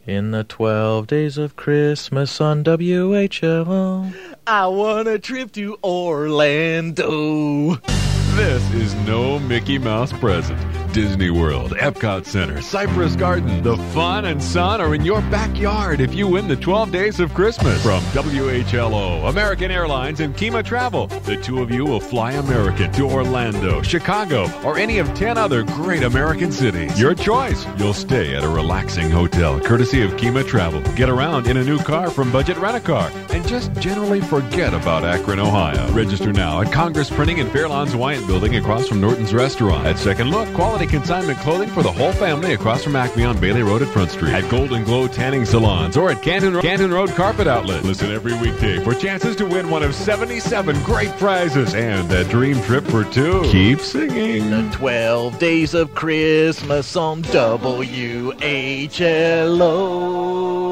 In the 12 days of Christmas on WHLO. I want a trip to Orlando. This is no Mickey Mouse present. Disney World, Epcot Center, Cypress Garden. The fun and sun are in your backyard if you win the 12 Days of Christmas. From WHLO, American Airlines, and Kima Travel, the two of you will fly American to Orlando, Chicago, or any of 10 other great American cities. Your choice. You'll stay at a relaxing hotel, courtesy of Kima Travel. Get around in a new car from Budget Rent-A-Car, and just generally forget about Akron, Ohio. Register now at Congress Printing and Fairlawns Wyatt Building across from Norton's Restaurant. At Second Look, quality consignment clothing for the whole family across from Acme on Bailey Road at Front Street. At Golden Glow Tanning Salons or at Canton Road Carpet Outlet. Listen every weekday for chances to win one of 77 great prizes and a dream trip for two. Keep singing. The 12 Days of Christmas on WHLO.